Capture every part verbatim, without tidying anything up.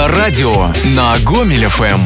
Инста-радио на Гомель эф эм.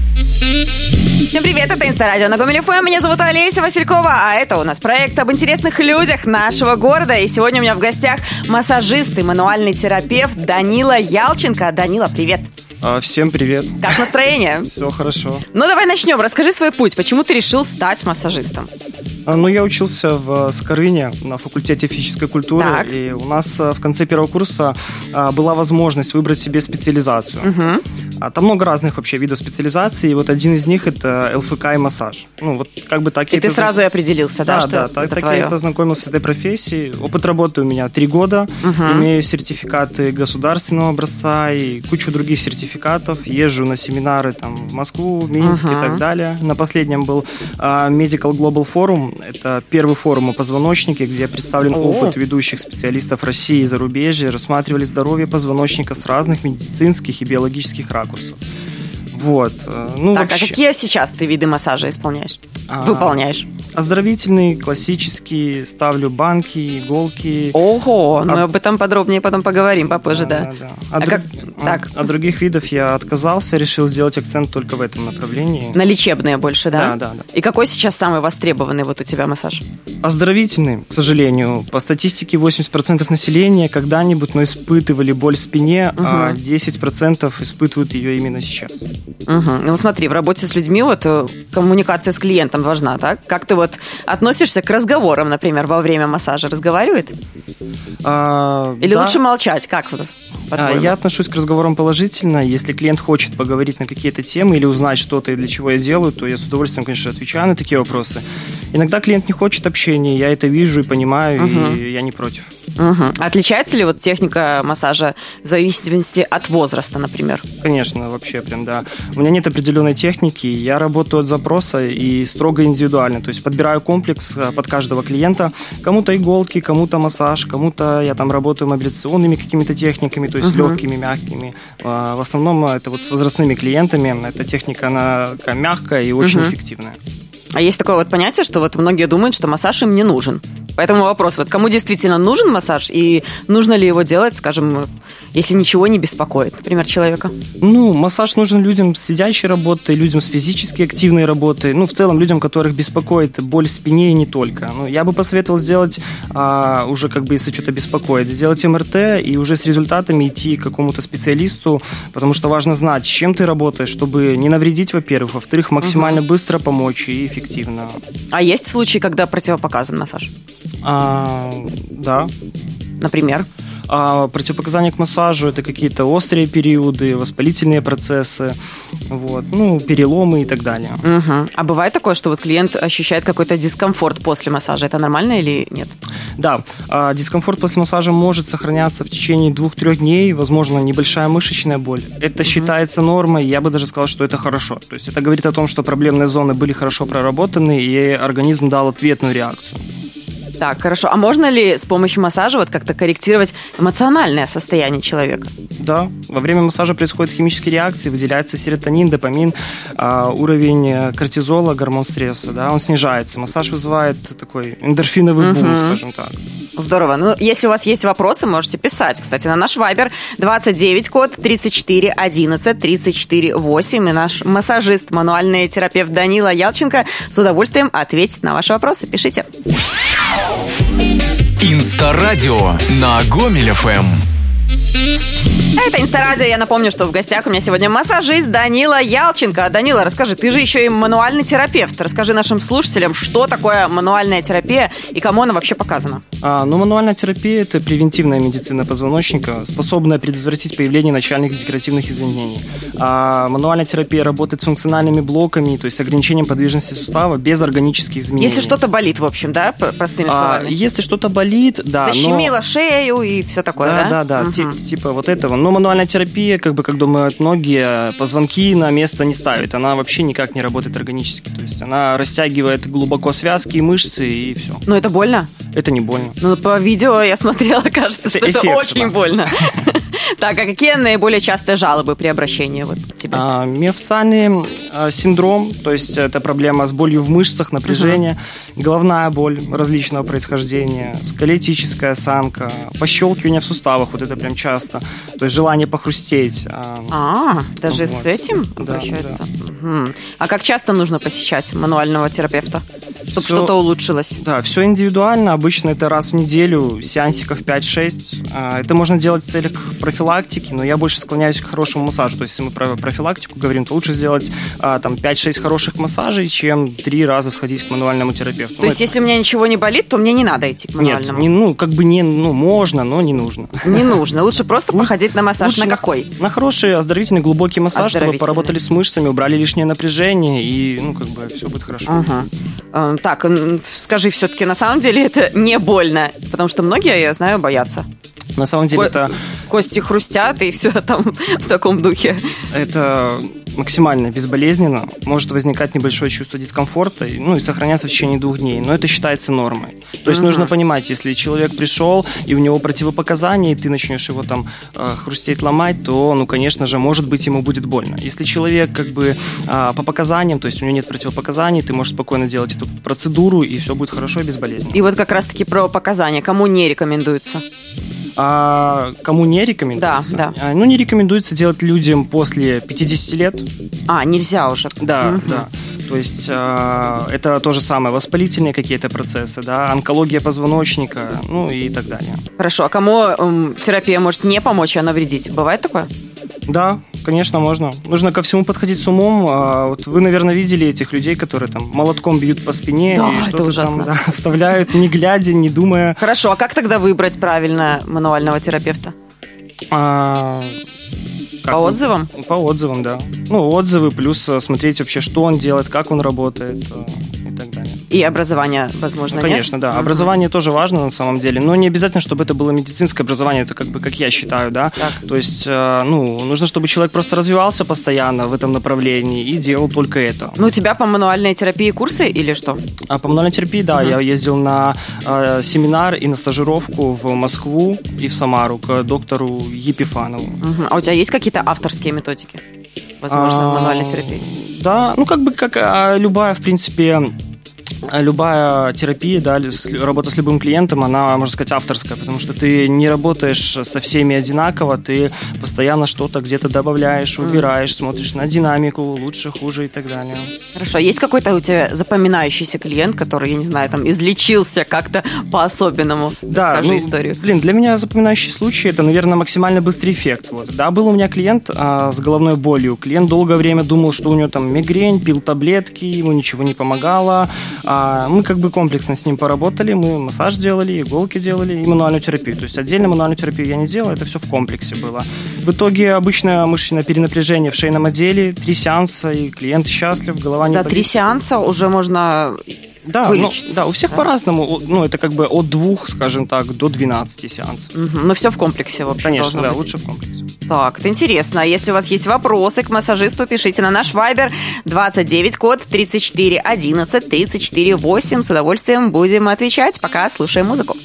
Всем привет, это Инста-радио на Гомель эф эм. Меня зовут Олеся Василькова, а это у нас проект об интересных людях нашего города. И сегодня у меня в гостях массажист и мануальный терапевт Данила Ялченко. Данила, привет. Всем привет. Как настроение? Все хорошо. Ну, давай начнем. Расскажи свой путь. Почему ты решил стать массажистом? Ну, я учился в Скорыне на факультете физической культуры. Так. И у нас в конце первого курса была возможность выбрать себе специализацию. Угу. Там много разных вообще видов специализации. И вот один из них – это эл эф ка и массаж. Ну, вот как бы так и я ты позна... сразу и определился, да, да, что да, это так, твое? так я и познакомился с этой профессией. Опыт работы у меня три года. Угу. Имею сертификаты государственного образца и кучу других сертификатов. Езжу на семинары там, в Москву, Минск uh-huh. и так далее. На последнем был uh, Medical Global Forum. Это первый форум о позвоночнике, где представлен oh. опыт ведущих специалистов России и зарубежья. Рассматривали здоровье позвоночника с разных медицинских и биологических ракурсов. Вот. Ну, так, вообще... а какие сейчас ты виды массажа исполняешь? А, выполняешь? Оздоровительный, классический, ставлю банки, иголки. Ого, а... мы об этом подробнее потом поговорим попозже, да. да. да. А, а, друг... как... а, так. От других видов я отказался, решил сделать акцент только в этом направлении. На лечебные больше, да? Да, да, да. И какой сейчас самый востребованный вот у тебя массаж? Оздоровительный, к сожалению. По статистике восемьдесят процентов населения когда-нибудь, но испытывали боль в спине, угу. а десять процентов испытывают ее именно сейчас. Угу. Ну смотри, в работе с людьми вот коммуникация с клиентом важна, так? Как ты вот относишься к разговорам, например, во время массажа? Разговаривает? А, Или да. лучше молчать? Как вот? А, я отношусь к разговорам положительно. Если клиент хочет поговорить на какие-то темы или узнать что-то и для чего я делаю, то я с удовольствием, конечно, отвечаю на такие вопросы. Иногда клиент не хочет общения, я это вижу и понимаю, угу. и я не против. Угу. Отличается ли вот техника массажа в зависимости от возраста, например? Конечно, вообще прям, да. У меня нет определенной техники, я работаю от запроса и строго индивидуально, то есть подбираю комплекс под каждого клиента. Кому-то иголки, кому-то массаж, кому-то я там работаю мобилизационными какими-то техниками, то есть uh-huh. легкими, мягкими. В основном это вот с возрастными клиентами, эта техника, она такая мягкая и очень uh-huh. эффективная. А есть такое вот понятие, что вот многие думают, что массаж им не нужен. Поэтому вопрос, вот кому действительно нужен массаж и нужно ли его делать, скажем, если ничего не беспокоит, например, человека? Ну, массаж нужен людям с сидячей работой, людям с физически активной работой, ну, в целом людям, которых беспокоит боль в спине и не только. Ну, я бы посоветовал сделать, а, уже как бы, если что-то беспокоит, сделать эм эр тэ и уже с результатами идти к какому-то специалисту, потому что важно знать, с чем ты работаешь, чтобы не навредить, во-первых, во-вторых, максимально угу. быстро помочь и эффективно. А есть случаи, когда противопоказан массаж? А, да. Например? А противопоказания к массажу – это какие-то острые периоды, воспалительные процессы, вот, ну, переломы и так далее. Угу. А бывает такое, что вот клиент ощущает какой-то дискомфорт после массажа? Это нормально или нет? Да, дискомфорт после массажа может сохраняться в течение двух-трех дней, возможно, небольшая мышечная боль. Это угу. считается нормой, я бы даже сказал, что это хорошо. То есть это говорит о том, что проблемные зоны были хорошо проработаны, и организм дал ответную реакцию. Так, хорошо. А можно ли с помощью массажа вот как-то корректировать эмоциональное состояние человека? Да. Во время массажа происходят химические реакции, выделяется серотонин, допамин, а, уровень кортизола, гормон стресса, да, он снижается. Массаж вызывает такой эндорфиновый бум, угу. скажем так. Здорово. Ну, если у вас есть вопросы, можете писать. Кстати, на наш Вайбер двадцать девять, код тридцать четыре одиннадцать тридцать четыре восемь. И наш массажист, мануальный терапевт Данила Ялченко с удовольствием ответит на ваши вопросы. Пишите. Инста-радио на Гомель эф эм. Это Инста-радио. Я напомню, что в гостях у меня сегодня массажист Данила Ялченко. Данила, расскажи, ты же еще и мануальный терапевт. Расскажи нашим слушателям, что такое мануальная терапия и кому она вообще показана. А, ну, мануальная терапия – это превентивная медицина позвоночника, способная предотвратить появление начальных дегенеративных изменений. А мануальная терапия работает с функциональными блоками, то есть ограничением подвижности сустава без органических изменений. Если что-то болит, в общем, да, простыми словами? А, если что-то болит, да. Защемило но... шею и все такое, да? Да, да, да, угу. типа вот этого. Но мануальная терапия, как бы, как думают многие, позвонки на место не ставит. Она вообще никак не работает органически. То есть она растягивает глубоко связки и мышцы, и все. Но это больно? Это не больно. Ну, по видео я смотрела, кажется, это что эффект, это очень да. больно. Так, а какие наиболее частые жалобы при обращении вот к тебе? А, миофасциальный а, синдром, то есть это проблема с болью в мышцах, напряжение, uh-huh. головная боль различного происхождения, сколиотическая осанка, пощелкивание в суставах, вот это прям часто, то есть желание похрустеть. А, а даже вот. С этим да, обращаются? Да. Угу. А как часто нужно посещать мануального терапевта, чтобы все, что-то улучшилось? Да, все индивидуально, обычно это раз в неделю, сеансиков пять-шесть. Это можно делать в целях профилактики, но я больше склоняюсь к хорошему массажу. То есть, если мы про профилактику говорим, то лучше сделать там пять-шесть хороших массажей, чем три раза сходить к мануальному терапевту. То ну, есть, это... если у меня ничего не болит, то мне не надо идти к мануальному? Нет, не, ну, как бы не, ну, можно, но не нужно. Не нужно, лучше просто лучше, походить на массаж. Лучше на какой? На, на хороший, оздоровительный, глубокий массаж, чтобы поработали с мышцами, убрали лишнее напряжение, и, ну, как бы, все будет хорошо. Ага. Так, скажи, все-таки, на самом деле это не больно, потому что многие, я знаю, боятся. На самом деле Ко- это... Кости хрустят, и все там в таком духе. Это максимально безболезненно. Может возникать небольшое чувство дискомфорта, ну и сохраняться в течение двух дней. Но это считается нормой. То есть uh-huh. нужно понимать, если человек пришел, и у него противопоказания, и ты начнешь его там хрустеть, ломать, то, ну, конечно же, может быть, ему будет больно. Если человек как бы по показаниям, то есть у него нет противопоказаний, ты можешь спокойно делать эту процедуру, и все будет хорошо и безболезненно. И вот как раз-таки про показания. Кому не рекомендуется? А кому не рекомендуется? Да, да. А, ну, не рекомендуется делать людям после пятидесяти лет. А, нельзя уже. Да, угу. да. То есть э, это то же самое, воспалительные какие-то процессы, да, онкология позвоночника, ну и так далее. Хорошо, а кому эм, терапия может не помочь, а навредить? Бывает такое? Да, конечно, можно. Нужно ко всему подходить с умом. А, вот вы, наверное, видели этих людей, которые там молотком бьют по спине, да, и это что-то ужасно. там да, вставляют, не глядя, не думая. Хорошо, а как тогда выбрать правильно мануального терапевта? А... Как по отзывам? По отзывам, да. Ну, отзывы, плюс смотреть вообще, что он делает, как он работает и так далее. И образование, возможно, ну, конечно, нет? да. Uh-huh. Образование тоже важно на самом деле, но не обязательно, чтобы это было медицинское образование, это как бы, как я считаю, да. Так. То есть, ну, нужно, чтобы человек просто развивался постоянно в этом направлении и делал только это. Ну, у тебя по мануальной терапии курсы или что? А по мануальной терапии, да, uh-huh. я ездил на э, семинар и на стажировку в Москву и в Самару к доктору Епифанову. Uh-huh. А у тебя есть какие-то авторские методики, возможно, в мануальной терапии? Да, ну, как бы, как любая, в принципе... Любая терапия, да, работа с любым клиентом, она, можно сказать, авторская, потому что ты не работаешь со всеми одинаково, ты постоянно что-то где-то добавляешь, убираешь, смотришь на динамику, лучше, хуже и так далее. Хорошо. Есть какой-то у тебя запоминающийся клиент, который, я не знаю, там, излечился как-то по-особенному? Да, расскажи ну, историю. Блин, для меня запоминающий случай – это, наверное, максимально быстрый эффект. Вот. Да, был у меня клиент а, с головной болью. Клиент долгое время думал, что у него там мигрень, пил таблетки, ему ничего не помогало. А мы как бы комплексно с ним поработали, мы массаж делали, иголки делали и мануальную терапию. То есть отдельно мануальную терапию я не делал, это все в комплексе было. В итоге обычное мышечное перенапряжение в шейном отделе, три сеанса, и клиент счастлив, голова не болит. За три сеанса уже можно... Да, ну, да, у всех да? по-разному. Ну, это как бы от двух, скажем так, до двенадцати сеансов. Угу. Но все в комплексе, в общем, конечно, да, быть. лучше в комплексе. Так, это интересно. Если у вас есть вопросы к массажисту, пишите на наш Viber двадцать девять, код тридцать четыре одиннадцать тридцать четыре восемь. С удовольствием будем отвечать, пока слушаем музыку.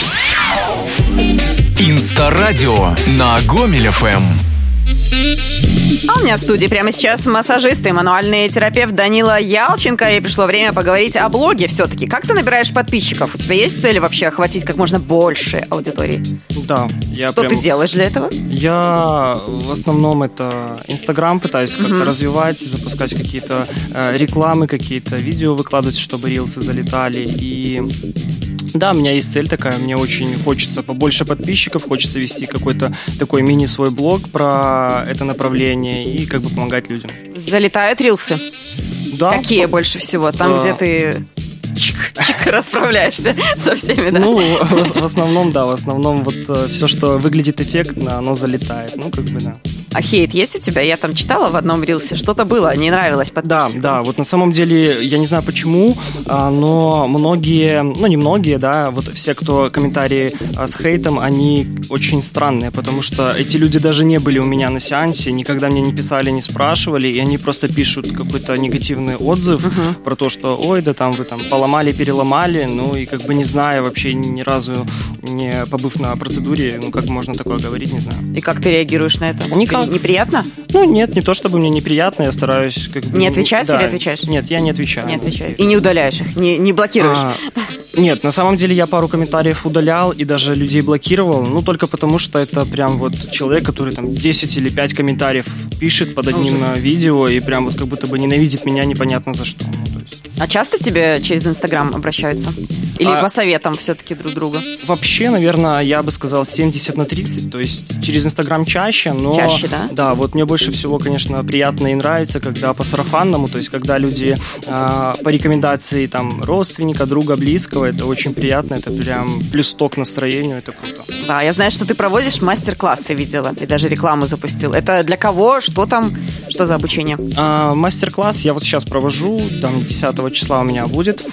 Инста-радио на Гомель эф эм. А у меня в студии прямо сейчас массажист и мануальный терапевт Данила Ялченко. И пришло время поговорить о блоге все-таки. Как ты набираешь подписчиков? У тебя есть цель вообще охватить как можно больше аудитории? Да. Я Что прям... ты делаешь для этого? Я в основном это Инстаграм пытаюсь как-то uh-huh. развивать, запускать какие-то э, рекламы, какие-то видео выкладывать, чтобы рилсы залетали. И... Да, у меня есть цель такая, мне очень хочется побольше подписчиков, хочется вести какой-то такой мини-свой блог про это направление и как бы помогать людям. Залетают рилсы? Да. Какие больше всего? Там, да. где ты чик-чик расправляешься со всеми, да? Ну, в, в основном, да, в основном вот все, что выглядит эффектно, оно залетает, ну, как бы, да. А хейт есть у тебя? Я там читала в одном рилсе, что-то было, не нравилось подписчикам. Да, да, вот на самом деле, я не знаю почему, но многие, ну не многие, да, вот все, кто комментарии с хейтом, они очень странные, потому что эти люди даже не были у меня на сеансе, никогда мне не писали, не спрашивали, и они просто пишут какой-то негативный отзыв uh-huh. про то, что ой, да там вы там поломали, переломали, ну и как бы не зная вообще ни разу, не побыв на процедуре, ну как можно такое говорить, не знаю. И как ты реагируешь на это? Никак. Неприятно? Ну нет, не то чтобы мне неприятно, я стараюсь как бы... Не отвечать да. или отвечаешь? Нет, я не отвечаю. Не отвечаю. И не удаляешь их, не, не блокируешь? А, нет, на самом деле я пару комментариев удалял и даже людей блокировал, ну только потому, что это прям вот человек, который там десять или пять комментариев пишет под одним Ужас. видео и прям вот как будто бы ненавидит меня непонятно за что. Ну, то есть... А часто тебе через Инстаграм обращаются? Или а... по советам все-таки друг друга? Вообще, наверное, я бы сказал семьдесят на тридцать, то есть через Инстаграм чаще, но... Чаще, да? Да, вот мне больше всего, конечно, приятно и нравится, когда по сарафанному, то есть когда люди э, по рекомендации там родственника, друга, близкого, это очень приятно, это прям плюс сто к настроению, это круто. Да, я знаю, что ты проводишь мастер-классы, видела, и даже рекламу запустил. Это для кого? Что там? Что за обучение? А, мастер-класс я вот сейчас провожу, там десятого числа у меня будет.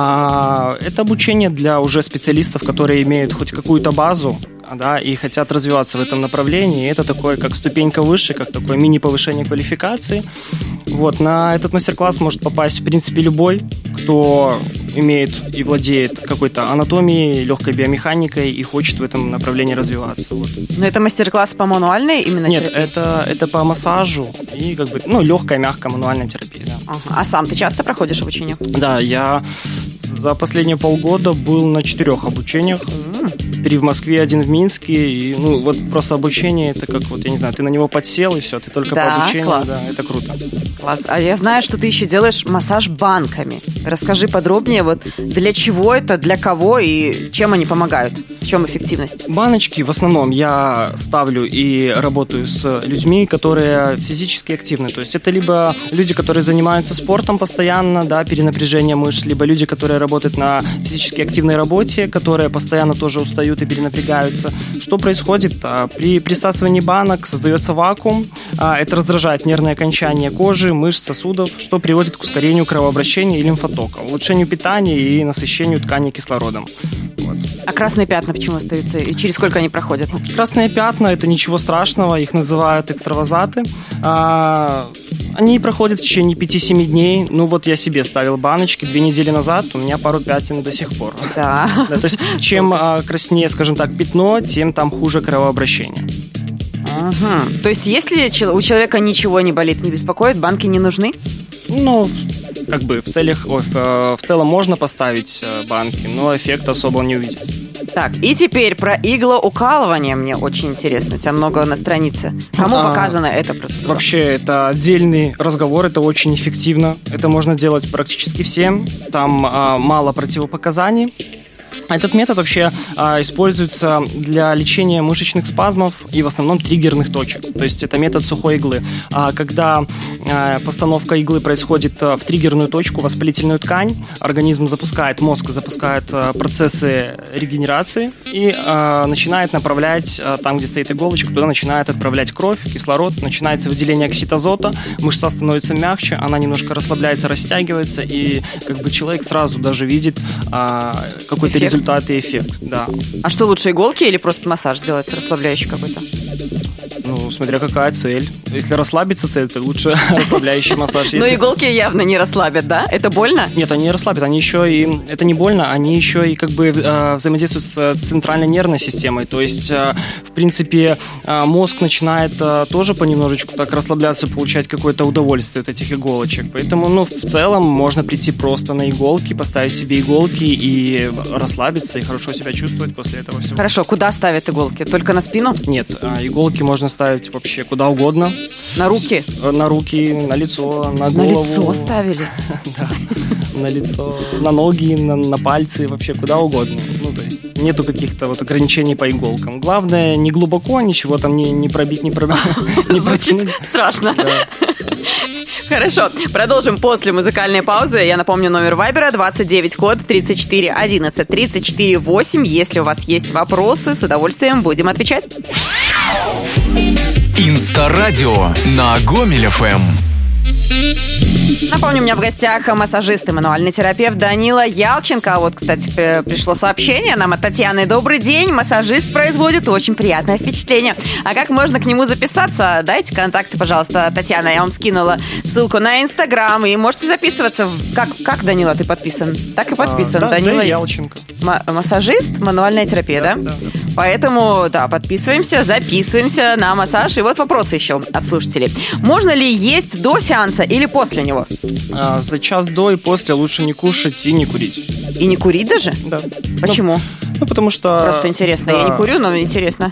А, это обучение для уже специалистов, которые имеют хоть какую-то базу, да, и хотят развиваться в этом направлении. Это такое, как ступенька выше, как такое мини-повышение квалификации. Вот, на этот мастер-класс может попасть, в принципе, любой, кто имеет и владеет какой-то анатомией, легкой биомеханикой и хочет в этом направлении развиваться. Вот. Но это мастер-класс по мануальной именно Нет, терапии? это, это по массажу и как бы, ну, легкая, мягкая мануальная терапия. Да. Ага. А сам ты часто проходишь обучение? Да, я за последние полгода был на четырех обучениях. Mm. Три в Москве, один в Минске. И, ну, вот просто обучение, это как, вот, я не знаю, ты на него подсел, и все, ты только да, по обучению. Класс. Да, это круто. Класс. А я знаю, что ты еще делаешь массаж банками. Расскажи подробнее, вот для чего это, для кого и чем они помогают? В чем эффективность? Баночки в основном я ставлю и работаю с людьми, которые физически активны. То есть это либо люди, которые занимаются спортом постоянно, да, перенапряжение мышц, либо люди, которые работают на физически активной работе, которые постоянно тоже устают и перенапрягаются. Что происходит? При присасывании банок создается вакуум. Это раздражает нервные окончания кожи, мышц, сосудов, что приводит к ускорению кровообращения и лимфотока, улучшению питания и насыщению тканей кислородом. Вот. А красные пятна почему остаются? И через сколько они проходят? Красные пятна – это ничего страшного, их называют экстравазаты. А, они проходят в течение пяти-семи дней. Ну вот я себе ставил баночки две недели назад, у меня пару пятен до сих пор. Да. Да, то есть чем а, краснее, скажем так, пятно, тем там хуже кровообращение. Угу. То есть если у человека ничего не болит, не беспокоит, банки не нужны? Ну, как бы в целях, ой, в целом можно поставить банки, но эффекта особо не увидеть. Так, и теперь про иглоукалывание мне очень интересно. У тебя много на странице. Кому а, показана эта процедура? Вообще, это отдельный разговор, это очень эффективно. Это можно делать практически всем. Там а, мало противопоказаний. Этот метод вообще а, используется для лечения мышечных спазмов и в основном триггерных точек. То есть это метод сухой иглы. А, когда а, постановка иглы происходит а, в триггерную точку, воспалительную ткань, организм запускает, мозг запускает а, процессы регенерации и а, начинает направлять а, там, где стоит иголочка, туда начинает отправлять кровь, кислород, начинается выделение окситозота, мышца становится мягче, она немножко расслабляется, растягивается, и как бы человек сразу даже видит а, какой-то результат. Результат и эффект, да. А что лучше, иголки или просто массаж сделать расслабляющий какой-то? Ну, смотря какая цель. Если расслабиться цель, то лучше расслабляющий массаж. Но иголки явно не расслабят, да? Это больно? Нет, они не расслабят, они еще и... Это не больно, они еще и как бы взаимодействуют с центральной нервной системой. То есть, в принципе, мозг начинает тоже понемножечку так расслабляться, получать какое-то удовольствие от этих иголочек. Поэтому, ну, в целом, можно прийти просто на иголки, поставить себе иголки и расслабиться, и хорошо себя чувствовать после этого всего. Хорошо, куда ставят иголки? Только на спину? Нет, иголки можно ставить вообще куда угодно. На руки? На руки, на лицо, на голову. На лицо ставили? Да, на лицо, на ноги, на, на пальцы, вообще куда угодно. Ну, то есть нету каких-то вот ограничений по иголкам. Главное, не глубоко, ничего там не, не пробить, не пробить. Звучит страшно. Хорошо, продолжим после музыкальной паузы. Я напомню, номер Вайбера двадцать девять, код тридцать четыре одиннадцать тридцать четыре восемь. Если у вас есть вопросы, с удовольствием будем отвечать. Инстарадио на Гомель эф эм. Напомню, у меня в гостях массажист и мануальный терапевт Данила Ялченко. Вот, кстати, пришло сообщение нам от Татьяны. Добрый день, массажист производит очень приятное впечатление. А как можно к нему записаться? Дайте контакты, пожалуйста, Татьяна. Я вам скинула ссылку на Инстаграм. И можете записываться. Как, как Данила, ты подписан? Так и подписан. А, да, Данила Ялченко. М- массажист, мануальная терапия, да? Да, да, да. Поэтому, да, подписываемся, записываемся на массаж. И вот вопросы еще от слушателей. Можно ли есть до сеанса или после него? А, за час до и после лучше не кушать и не курить. И не курить даже? Да. Почему? Ну, потому что... Просто интересно. Да. Я не курю, но интересно.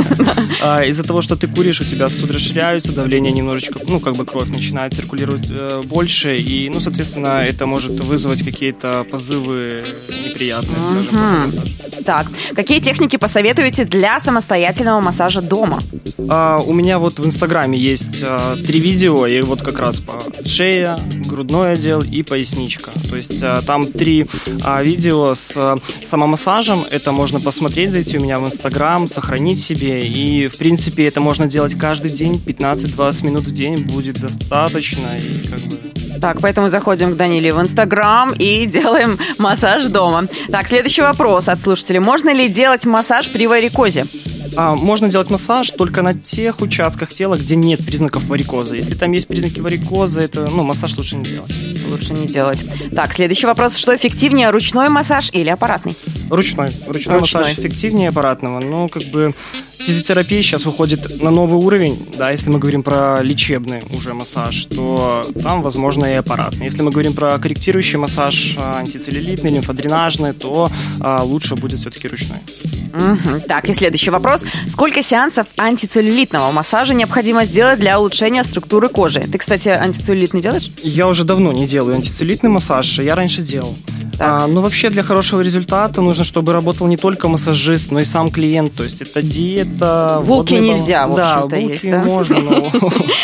А, из-за того, что ты куришь, у тебя сосуды расширяются, давление немножечко, ну, как бы кровь начинает циркулировать э, больше, и, ну, соответственно, это может вызвать какие-то позывы неприятные, скажем, после массажа. Так, какие техники посоветуете для самостоятельного массажа дома? А, у меня вот в Инстаграме есть а, три видео, и вот как раз по шея, грудной отдел и поясничка. То есть а, там три а, видео с а, самомассажем. Это можно посмотреть, зайти у меня в Инстаграм, сохранить себе. И, в принципе, это можно делать каждый день, пятнадцать-двадцать минут в день будет достаточно. И как бы... Так, поэтому заходим к Даниле в Инстаграм и делаем массаж дома. Так, следующий вопрос от слушателей. Можно ли делать массаж при варикозе? А, можно делать массаж только на тех участках тела, где нет признаков варикоза. Если там есть признаки варикоза, это, ну, массаж лучше не делать. Лучше не делать. Так, следующий вопрос. Что эффективнее, ручной массаж или аппаратный? Ручной. Ручной, Ручной. массаж эффективнее аппаратного. Ну, как бы физиотерапия сейчас выходит на новый уровень. Да, если мы говорим про лечебный уже массаж, то там, возможно, и аппаратный. Если мы говорим про корректирующий массаж, антицеллюлитный, лимфодренажный, то а, лучше будет все-таки ручной. Угу. Так, и следующий вопрос. Сколько сеансов антицеллюлитного массажа необходимо сделать для улучшения структуры кожи? Ты, кстати, антицеллюлитный делаешь? Я уже давно не делаю антицеллюлитный массаж, я раньше делал. А, но вообще для хорошего результата нужно, чтобы работал не только массажист, но и сам клиент. То есть это диета... Булки водный нельзя, в Да, общем-то, булки есть, да? можно, но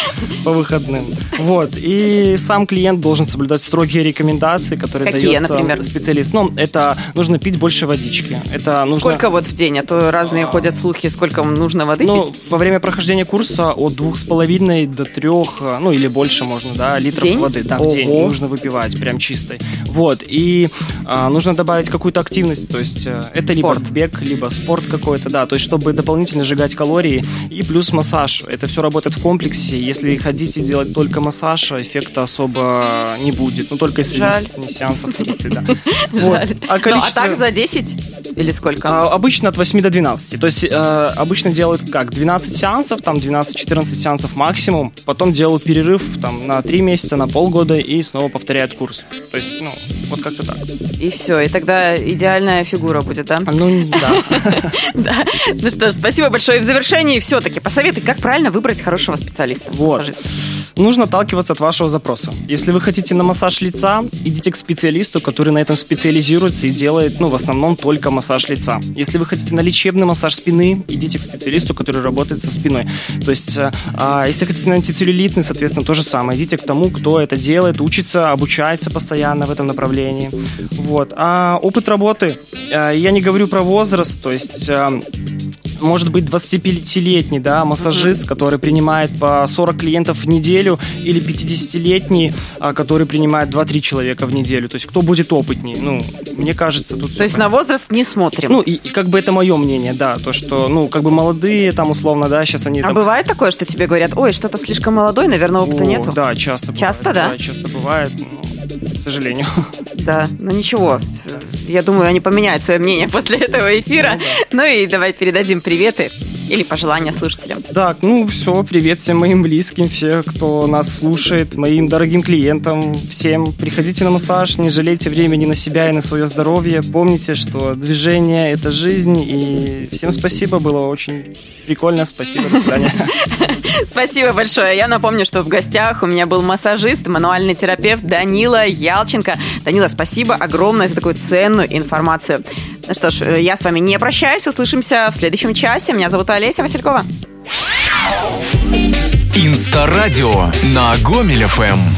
по выходным. Вот. И сам клиент должен соблюдать строгие рекомендации, которые Какие, дает например? специалист. Ну, это нужно пить больше водички. Это нужно... Сколько вот в день? А то разные ходят слухи, сколько нужно воды Ну, пить. во время прохождения курса от двух с половиной до трех, ну или больше можно, да, литров день? воды, да, в Ого. день нужно выпивать, прям чистой. Вот, и а, нужно добавить какую-то активность, то есть а, это либо Спорт. бег, либо спорт какой-то, да, то есть чтобы дополнительно сжигать калории, и плюс массаж. Это все работает в комплексе. Если хотите делать только массаж, эффекта особо не будет. Ну, только если Жаль. не сеансов тридцать, да. Жаль. А Ну, а количество... так за десять? Или сколько? А, обычно от восьми до двенадцати. То есть э, обычно делают как? двенадцать сеансов, там двенадцать-четырнадцать сеансов максимум. Потом делают перерыв там, на три месяца, на полгода и снова повторяют курс. То есть, ну, вот как-то так. И все, и тогда идеальная фигура будет, да? Ну, да. Да. Ну что ж, спасибо большое. И в завершении все-таки посоветуй, как правильно выбрать хорошего специалиста. Вот. массажиста. Нужно отталкиваться от вашего запроса. Если вы хотите на массаж лица, идите к специалисту, который на этом специализируется и делает, ну, в основном только массаж лица. Если вы хотите на лечебный массаж спины, идите к специалисту, который работает со спиной. То есть, а, если хотите на антицеллюлитный, соответственно, то же самое. Идите к тому, кто это делает, учится, обучается постоянно в этом направлении. Вот. А опыт работы, а, я не говорю про возраст, то есть... А, может быть двадцатипятилетний, да, массажист, mm-hmm. который принимает по сорок клиентов в неделю, или пятидесятилетний, который принимает два-три человека в неделю. То есть кто будет опытнее? Ну, мне кажется, тут... То есть на возраст не смотрим. Ну, и, и как бы это мое мнение, да, то, что, ну, как бы молодые там условно, да, сейчас они... А там... бывает такое, что тебе говорят, ой, что-то слишком молодой, наверное, опыта О, нету? Да, часто бывает. Часто, да? Да, часто бывает, ну, к сожалению. Да, ну ничего. Я думаю, они поменяют свое мнение после этого эфира. Ну, да. Ну и давай передадим приветы или пожелания слушателям. Так, ну все, привет всем моим близким, все, кто нас слушает, моим дорогим клиентам, всем. Приходите на массаж, не жалейте времени на себя и на свое здоровье. Помните, что движение – это жизнь. И всем спасибо, было очень прикольно. Спасибо, до свидания. Спасибо большое. Я напомню, что в гостях у меня был массажист, мануальный терапевт Данила Ялченко. Данила, спасибо огромное за такую ценную информацию. Ну что ж, я с вами не прощаюсь. Услышимся в следующем часе. Меня зовут Олеся Василькова. Инстарадио на Гомель эф эм.